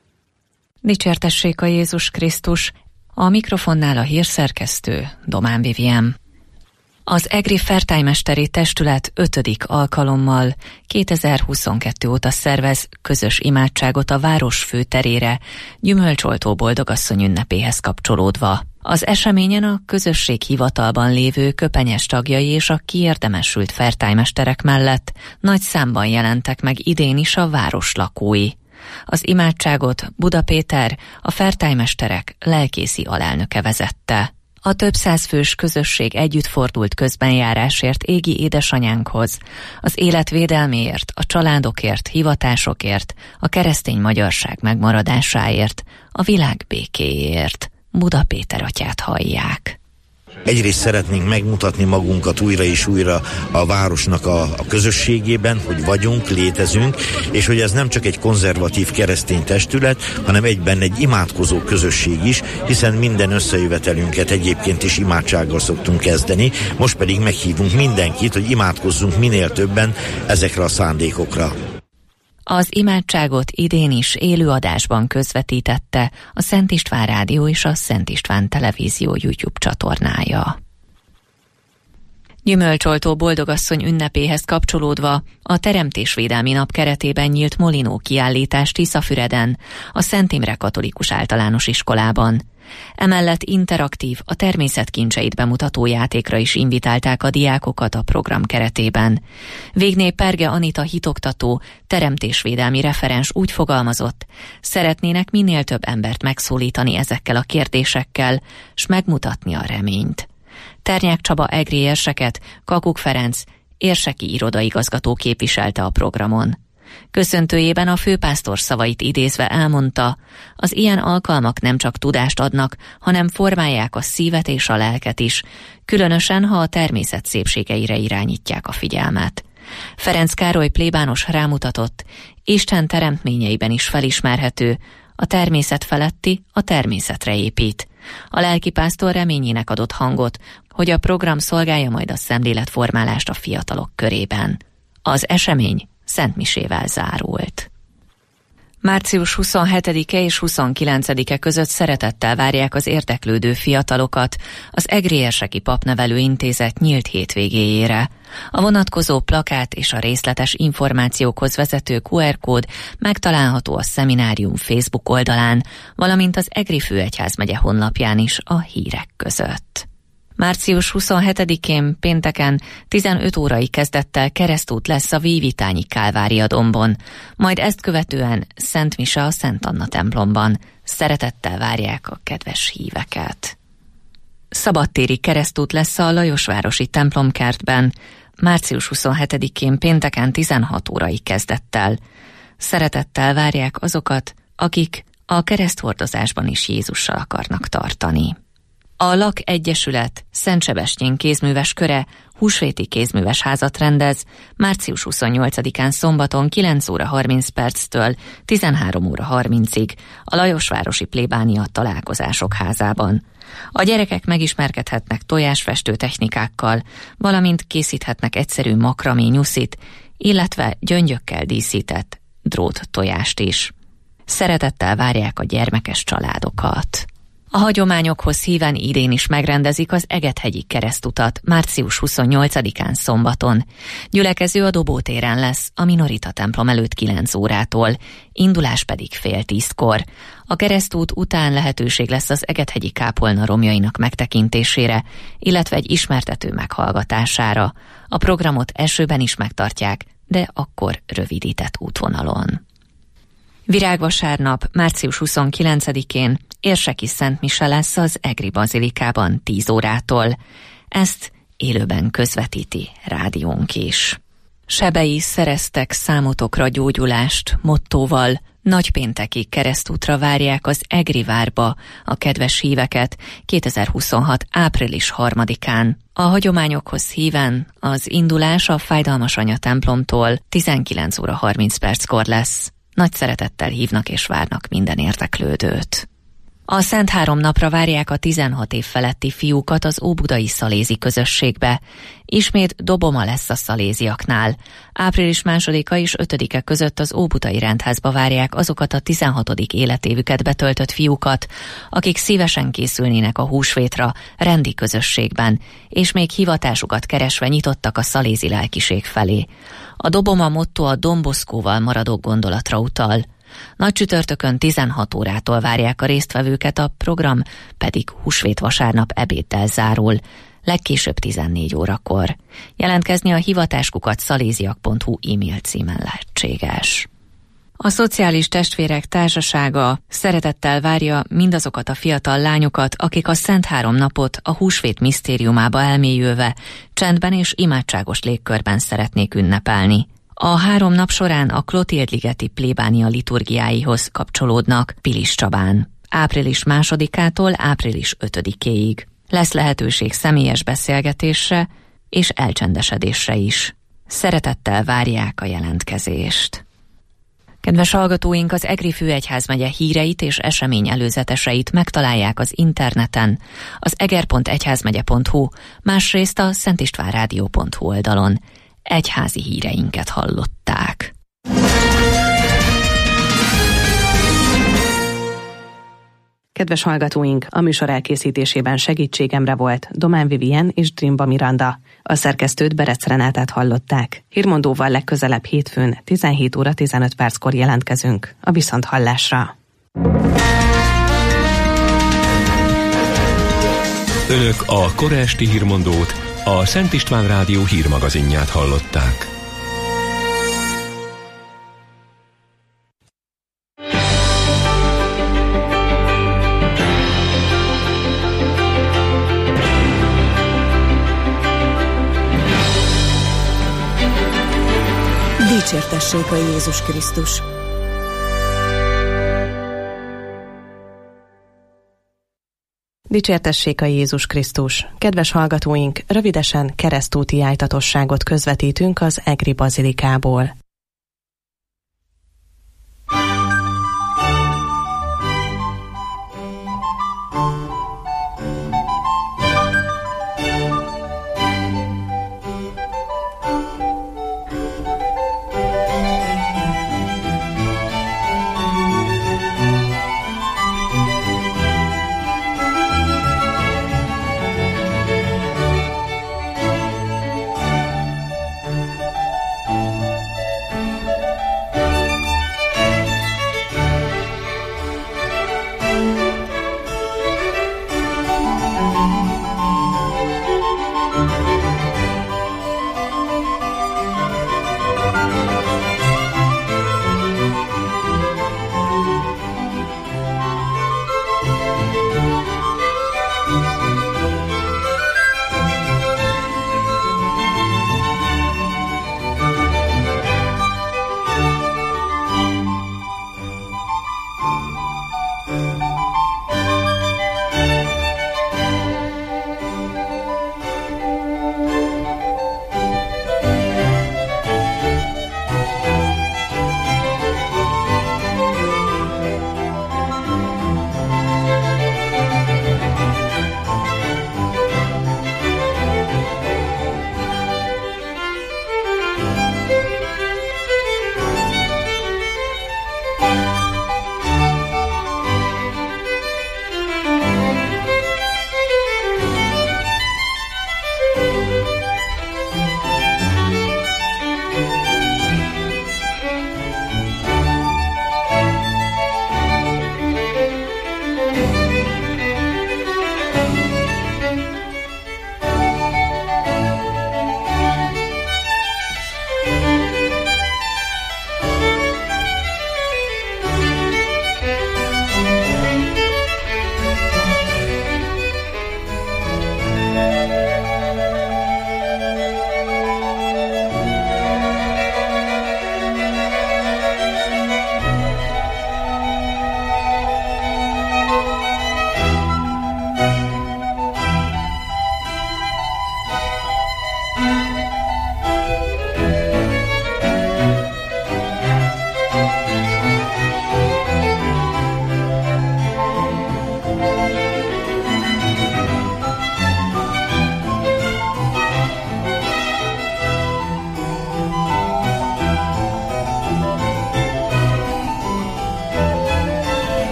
Dicsértessék a Jézus Krisztus, a mikrofonnál a hírszerkesztő Domán Vivien. Az egri fertájmesteri testület 5. alkalommal 2022 óta szervez közös imádságot a város főterére, gyümölcsoltó boldogasszony ünnepéhez kapcsolódva. Az eseményen a közösség hivatalban lévő köpenyes tagjai és a kiérdemesült fertájmesterek mellett nagy számban jelentek meg idén is a város lakói. Az imádságot Buda Péter, a fertájmesterek lelkészi alelnöke vezette. A több száz fős közösség együtt fordult közbenjárásért égi édesanyánkhoz, az élet védelméért, a családokért, hivatásokért, a keresztény magyarság megmaradásáért, a világ békéért. Buda Péter atyát hallják. Egyrészt szeretnénk megmutatni magunkat újra és újra a városnak a közösségében, hogy vagyunk, létezünk, és hogy ez nem csak egy konzervatív keresztény testület, hanem egyben egy imádkozó közösség is, hiszen minden összejövetelünket egyébként is imádsággal szoktunk kezdeni, most pedig meghívunk mindenkit, hogy imádkozzunk minél többen ezekre a szándékokra. Az imádságot idén is élőadásban közvetítette a Szent István Rádió és a Szent István Televízió YouTube csatornája. Gyümölcsoltó boldogasszony ünnepéhez kapcsolódva a Teremtésvédelmi Nap keretében nyílt Molinó kiállítás Tiszafüreden, a Szent Imre Katolikus Általános Iskolában. Emellett interaktív, a természet kincseit bemutató játékra is invitálták a diákokat a program keretében. Végné Perge Anita hitoktató, teremtésvédelmi referens úgy fogalmazott, szeretnének minél több embert megszólítani ezekkel a kérdésekkel, s megmutatni a reményt. Ternyák Csaba egri érseket, Kakuk Ferenc érseki irodaigazgató képviselte a programon. Köszöntőjében a főpásztor szavait idézve elmondta, az ilyen alkalmak nem csak tudást adnak, hanem formálják a szívet és a lelket is, különösen, ha a természet szépségeire irányítják a figyelmet. Ferenc Károly plébános rámutatott, Isten teremtményeiben is felismerhető, a természet feletti a természetre épít. A lelkipásztor reményének adott hangot, hogy a program szolgálja majd a szemléletformálást a fiatalok körében. Az esemény szentmisével zárult. Március 27-e és 29-e között szeretettel várják az érdeklődő fiatalokat az Egri Érseki Papnevelő Intézet nyílt hétvégéjére. A vonatkozó plakát és a részletes információkhoz vezető QR kód megtalálható a szeminárium Facebook oldalán, valamint az Egri Főegyházmegye honlapján is a hírek között. Március 27-én pénteken 15 órai kezdettel keresztút lesz a Vívitányi Kálvária dombon, majd ezt követően Szent Mise a Szent Anna templomban. Szeretettel várják a kedves híveket. Szabadtéri keresztút lesz a Lajosvárosi templomkertben, március 27-én pénteken 16 órai kezdettel. Szeretettel várják azokat, akik a kereszthordozásban is Jézussal akarnak tartani. A LAK Egyesület Szent Sebestyén kézműves köre húsvéti kézműves házat rendez március 28-án szombaton 9 óra 30 perctől 13 óra 30-ig a Lajosvárosi plébánia találkozások házában. A gyerekek megismerkedhetnek tojásfestő technikákkal, valamint készíthetnek egyszerű makramé nyuszit, illetve gyöngyökkel díszített drót tojást is. Szeretettel várják a gyermekes családokat. A hagyományokhoz híven idén is megrendezik az Egethegyi keresztutat március 28-án szombaton. Gyülekező a Dobótéren lesz, a Minorita templom előtt 9 órától, indulás pedig fél 10-kor. A keresztút után lehetőség lesz az Egethegyi kápolna romjainak megtekintésére, illetve egy ismertető meghallgatására. A programot esőben is megtartják, de akkor rövidített útvonalon. Virágvasárnap, március 29-én érseki Szent Mise lesz az Egri Bazilikában 10 órától. Ezt élőben közvetíti rádiónk is. Sebei szereztek számotokra gyógyulást mottóval nagypénteki keresztútra várják az Egri várba a kedves híveket 2026. április 3-án. A hagyományokhoz híven az indulás a Fájdalmas Anya templomtól 19 óra 30 perckor lesz. Nagy szeretettel hívnak és várnak minden érdeklődőt. A Szent Három napra várják a 16 év feletti fiúkat az óbudai szalézi közösségbe. Ismét doboma lesz a szaléziaknál. Április 2-a és 5-e között az óbudai rendházba várják azokat a 16. életévüket betöltött fiúkat, akik szívesen készülnének a húsvétra rendi közösségben, és még hivatásukat keresve nyitottak a szalézi lelkiség felé. A doboma motto a Don Boscóval maradó gondolatra utal. Nagycsütörtökön 16 órától várják a résztvevőket, a program pedig húsvét vasárnap ebéddel zárul, legkésőbb 14 órakor. Jelentkezni a hivatáskukat@szalesiak.hu e-mail címen lehetséges. A Szociális Testvérek Társasága szeretettel várja mindazokat a fiatal lányokat, akik a Szent Három napot a húsvét misztériumába elmélyülve, csendben és imádságos légkörben szeretnék ünnepelni. A 3 nap során a Klotild-ligeti plébánia liturgiáihoz kapcsolódnak Pilis Csabán, április 2-ától április 5-éig. Lesz lehetőség személyes beszélgetésre és elcsendesedésre is. Szeretettel várják a jelentkezést. Kedves hallgatóink, az Egri főegyházmegye híreit és esemény előzeteseit megtalálják az interneten, az eger.egyházmegye.hu, másrészt a szentistvánradio.hu oldalon. Egyházi híreinket hallották. Kedves hallgatóink, a műsor elkészítésében segítségemre volt Domán Vivien és Drimba Miranda. A szerkesztőt, Berec Renátát hallották. Hírmondóval legközelebb hétfőn 17 óra 15 perckor jelentkezünk. A viszonthallásra. Önök a kora esti hírmondót, a Szent István Rádió hírmagazinját hallották. Dicsértessék a Jézus Krisztus! Dicsértessék a Jézus Krisztus! Kedves hallgatóink, rövidesen keresztúti ájtatosságot közvetítünk az Egri bazilikából.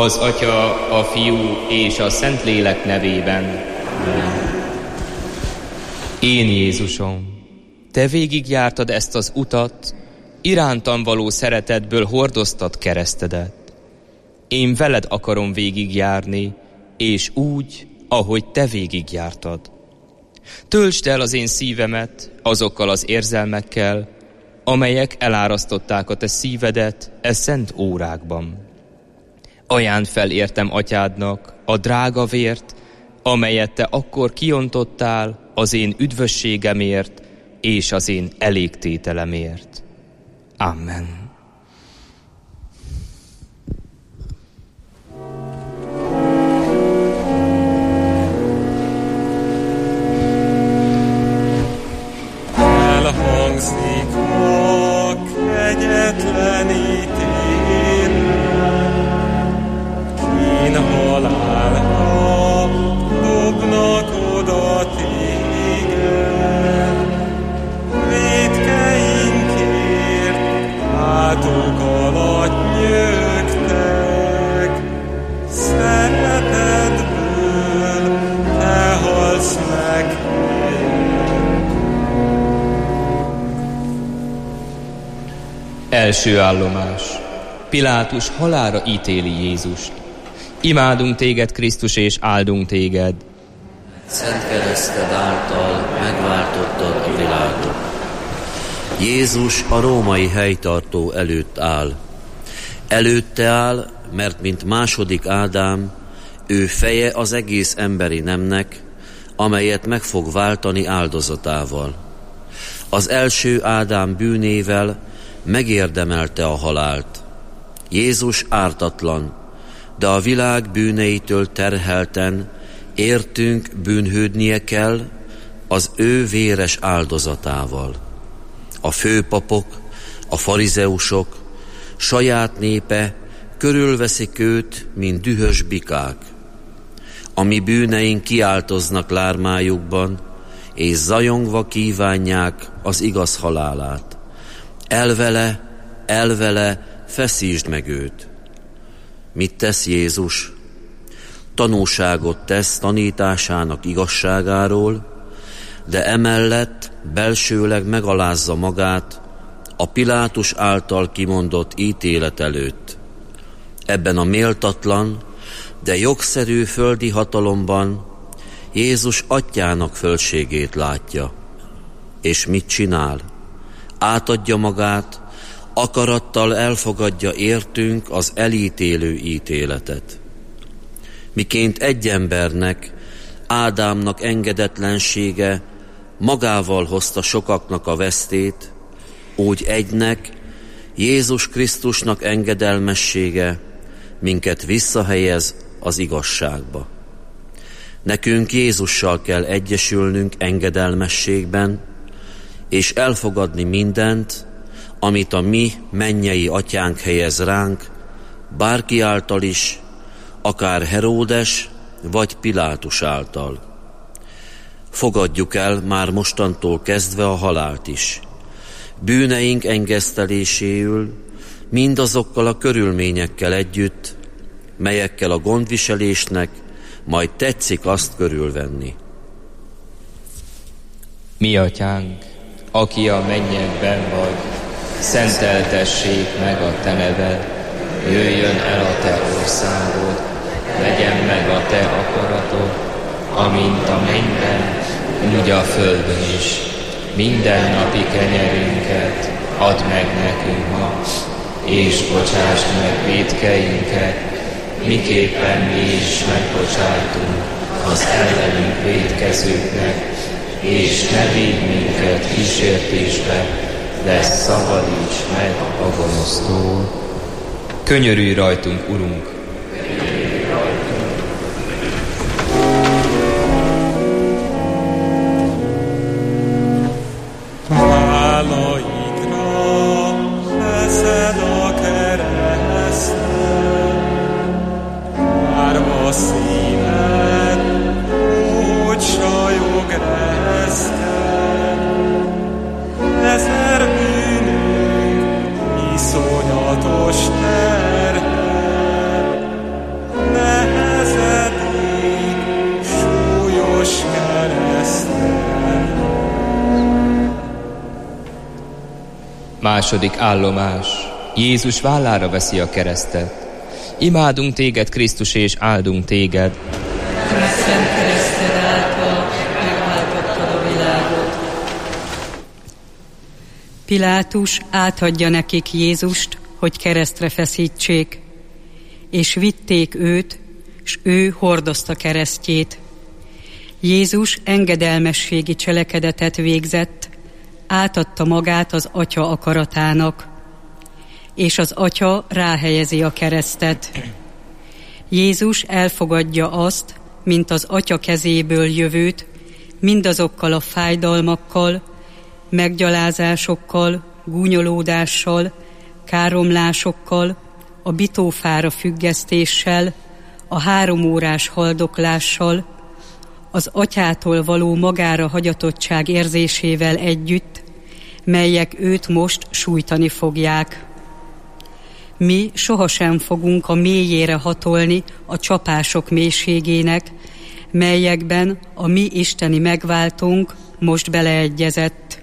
Az Atya, a Fiú és a Szentlélek nevében. Én, Jézusom, Te végigjártad ezt az utat, irántam való szeretetből hordoztad keresztedet. Én veled akarom végigjárni, és úgy, ahogy Te végigjártad. Töltsd el az én szívemet azokkal az érzelmekkel, amelyek elárasztották a Te szívedet e szent órákban. Ajánd fel értem Atyádnak a drága vért, amelyet Te akkor kiontottál az én üdvösségemért és az én elégtételemért. Amen. Elhangzik a kegyetlen ítélet, kín halálra dobnak oda téged. Vétkeinkért hátunk alatt nyögtek, szeretetből te halsz meg. Első állomás. Pilátus halálra ítéli Jézust. Imádunk téged, Krisztus, és áldunk téged. Szent kereszted által megváltottad a világot. Jézus a római helytartó előtt áll. Előtte áll, mert mint második Ádám, ő feje az egész emberi nemnek, amelyet meg fog váltani áldozatával. Az első Ádám bűnével megérdemelte a halált. Jézus ártatlan, de a világ bűneitől terhelten értünk bűnhődnie kell az ő véres áldozatával. A főpapok, a farizeusok, saját népe körülveszik őt, mint dühös bikák. A mi bűneink kiáltoznak lármájukban, és zajongva kívánják az igaz halálát. Elvele, feszítsd meg őt. Mit tesz Jézus? Tanúságot tesz tanításának igazságáról, de emellett belsőleg megalázza magát a Pilátus által kimondott ítélet előtt. Ebben a méltatlan, de jogszerű földi hatalomban Jézus Atyának fölségét látja. És mit csinál? Átadja magát, akarattal elfogadja értünk az elítélő ítéletet. Miként egy embernek, Ádámnak engedetlensége magával hozta sokaknak a vesztét, úgy egynek, Jézus Krisztusnak engedelmessége minket visszahelyez az igazságba. Nekünk Jézussal kell egyesülnünk engedelmességben, és elfogadni mindent, amit a mi mennyei Atyánk helyez ránk, bárki által is, akár Heródes vagy Pilátus által. Fogadjuk el már mostantól kezdve a halált is. Bűneink engeszteléséül, mindazokkal a körülményekkel együtt, melyekkel a gondviselésnek majd tetszik azt körülvenni. Mi Atyánk, aki a mennyekben vagy, szenteltessék meg a Te neved, jöjjön el a Te országod, legyen meg a Te akaratod, amint a mennyben, úgy a földön is. Minden napi kenyerünket add meg nekünk ma, és bocsásd meg vétkeinket, miképpen mi is megbocsátunk az ellenünk vétkezőknek, és ne védj minket kísértésbe, de szabadíts meg a gonosztól. Könyörülj rajtunk, Urunk! Hálaidra leszed a kereszten, árva szíved, úgy sajog reszten. Ezer bűnünk iszonyatos terhet, Második állomás. Jézus vállára veszi a keresztet. Imádunk téged, Krisztus, és áldunk téged. Szent kereszted által megváltottad a világot. Pilátus átadja nekik Jézust, hogy keresztre feszítsék, és vitték őt, s ő hordozta keresztjét. Jézus engedelmességi cselekedetet végzett, átadta magát az Atya akaratának, és az Atya ráhelyezi a keresztet. Jézus elfogadja azt, mint az Atya kezéből jövőt, mindazokkal a fájdalmakkal, meggyalázásokkal, gúnyolódással, káromlásokkal, a bitófára függesztéssel, a 3 órás haldoklással, az Atyától való magára hagyatottság érzésével együtt, melyek őt most sújtani fogják. Mi sohasem fogunk a mélyére hatolni a csapások mélységének, melyekben a mi isteni megváltónk most beleegyezett.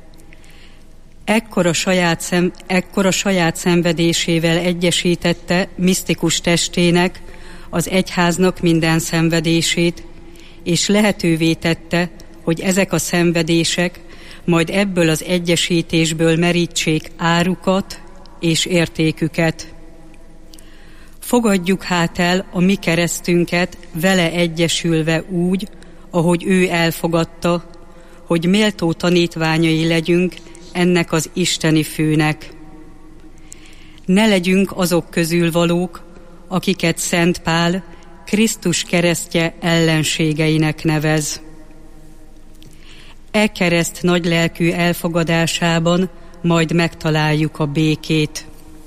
Ekkora saját szenvedésével egyesítette misztikus testének az egyháznak minden szenvedését, és lehetővé tette, hogy ezek a szenvedések majd ebből az egyesítésből merítsék árukat és értéküket. Fogadjuk hát el a mi keresztünket vele egyesülve úgy, ahogy ő elfogadta, hogy méltó tanítványai legyünk ennek az isteni főnek. Ne legyünk azok közül valók, akiket Szent Pál Krisztus keresztje ellenségeinek nevez. E kereszt nagylelkű elfogadásában majd megtaláljuk a békét.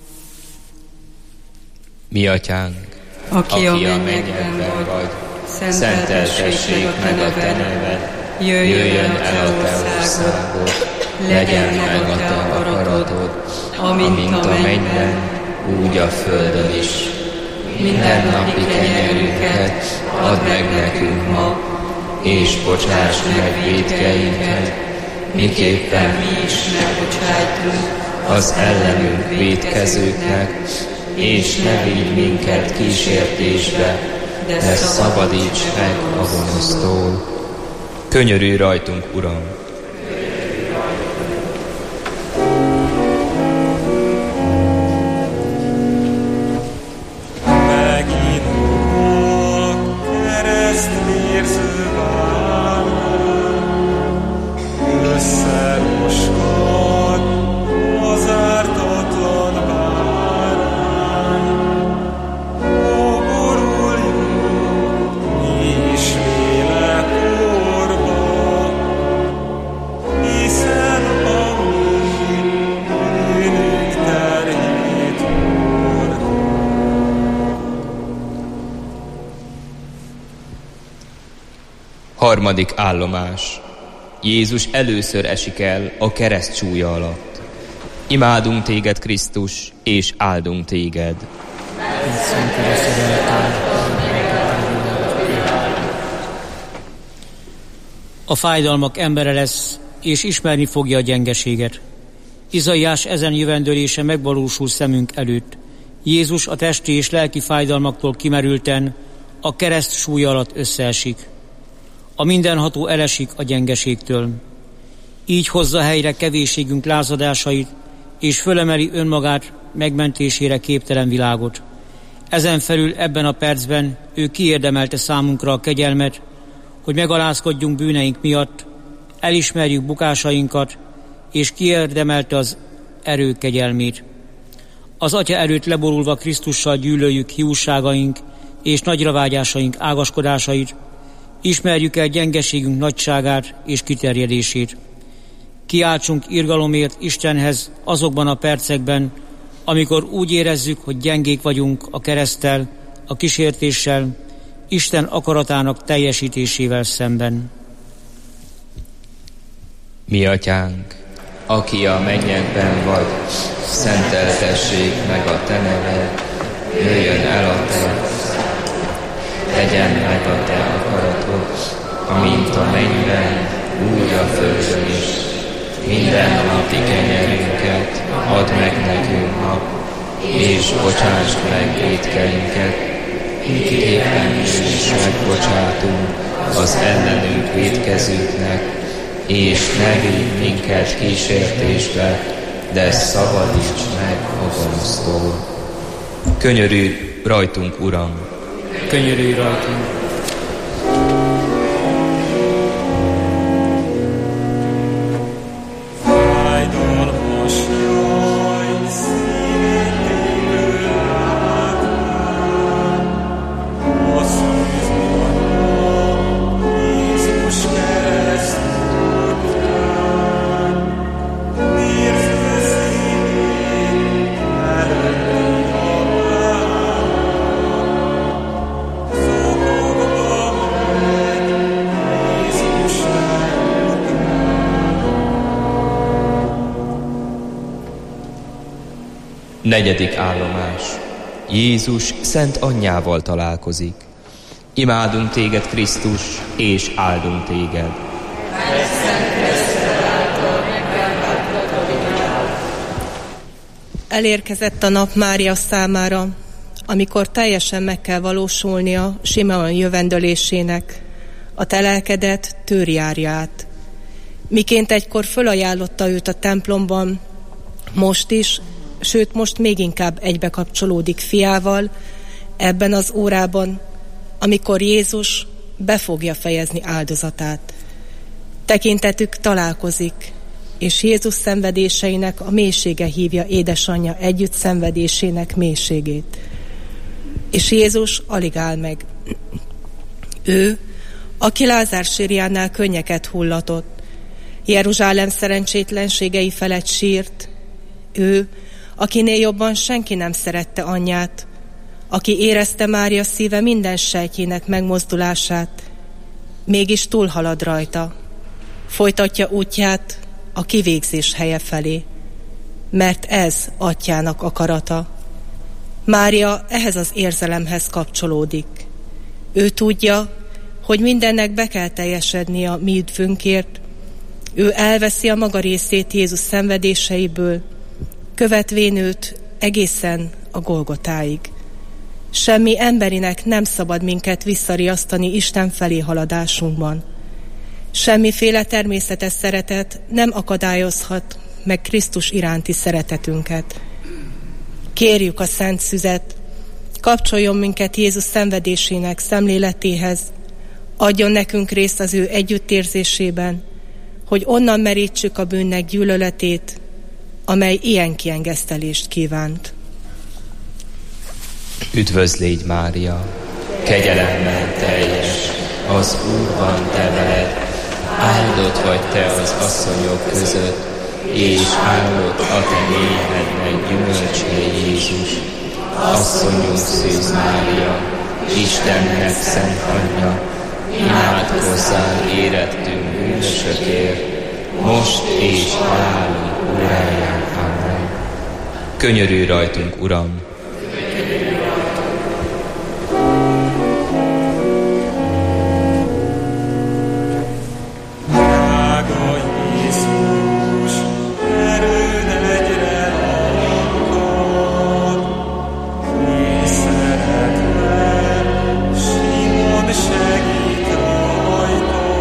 Mi Atyánk, aki a mennyekben vagy, szenteltessék meg a te neved, jöjjön el a te országod, legyen meg a te akaratod, amint a mennyben, úgy a földön is. Minden napi kenyerünket add meg nekünk ma, és bocsáss meg vétkeinket, miképpen mi is megbocsájtunk az ellenünk vétkezőknek, és ne vigy minket kísértésbe, de szabadíts meg a gonosztól. Könyörülj rajtunk, Uram! Harmadik állomás. Jézus először esik el a kereszt súlya alatt. Imádunk téged, Krisztus, és áldunk téged. A fájdalmak embere lesz, és ismerni fogja a gyengeséget. Izaiás ezen jövendőlése megvalósul szemünk előtt. Jézus a testi és lelki fájdalmaktól kimerülten a kereszt súlya alatt összeesik. A mindenható elesik a gyengeségtől. Így hozza helyre kevésségünk lázadásait, és fölemeli önmagát megmentésére képtelen világot. Ezen felül ebben a percben ő kiérdemelte számunkra a kegyelmet, hogy megalázkodjunk bűneink miatt, elismerjük bukásainkat, és kiérdemelte az erő kegyelmét. Az Atya előtt leborulva Krisztussal gyűlöljük hiúságaink és nagyravágyásaink ágaskodásait, ismerjük el gyengeségünk nagyságát és kiterjedését. Kiáltsunk irgalomért Istenhez azokban a percekben, amikor úgy érezzük, hogy gyengék vagyunk a kereszttel, a kísértéssel, Isten akaratának teljesítésével szemben. Mi Atyánk, aki a mennyekben vagy, szenteltessék meg a te neved, jöjjön el a te, legyen meg a te akaratod, amint a mennyben, úgy a földön is. minden napi kenyerünket add meg nekünk ma, és bocsásd meg vétkeinket, miképpen mi is megbocsátunk az ellenünk vétkezőknek, és ne vigy minket kísértésbe, de szabadíts meg a gonosztól. Könyörülj rajtunk, Uram! Könyörülj rajtunk! Negyedik állomás. Jézus szent anyjával találkozik. Imádunk téged, Krisztus, és áldunk téged. Elérkezett a nap Mária számára, amikor teljesen meg kell valósulnia Simeon jövendölésének, a te lelkedet tőrjárja át. Miként egykor fölajánlotta őt a templomban, most is, sőt most még inkább egybe kapcsolódik fiával, ebben az órában, amikor Jézus be fogja fejezni áldozatát. Tekintetük találkozik, és Jézus szenvedéseinek a mélysége hívja édesanyja együtt szenvedésének mélységét. És Jézus alig áll meg. Ő, aki Lázár sírjánál könnyeket hullatott, Jeruzsálem szerencsétlenségei felett sírt, ő, akinél jobban senki nem szerette anyját, aki érezte Mária szíve minden sejtjének megmozdulását, mégis túlhalad rajta, folytatja útját a kivégzés helye felé, mert ez atyának akarata. Mária ehhez az érzelemhez kapcsolódik. Ő tudja, hogy mindennek be kell teljesedni a mi üdvünkért, ő elveszi a maga részét Jézus szenvedéseiből, követvén őt egészen a Golgotáig. Semmi emberinek nem szabad minket visszariasztani Isten felé haladásunkban. Semmiféle természetes szeretet nem akadályozhat meg Krisztus iránti szeretetünket. Kérjük a Szent Szüzet, kapcsoljon minket Jézus szenvedésének szemléletéhez, adjon nekünk részt az ő együttérzésében, hogy onnan merítsük a bűnnek gyűlöletét, amely ilyen kiengesztelést kívánt. Üdvözlégy, Mária, kegyelemmel teljes, az Úr van te veled, áldott vagy te az asszonyok között, és áldott a te méhednek gyümölcse, Jézus. Asszonyunk Szűz Mária, Istennek szent anyja, imádkozzál érettünk bűnösökért, most és halálunk óráján. Amen. Könyörülj rajtunk, Uram!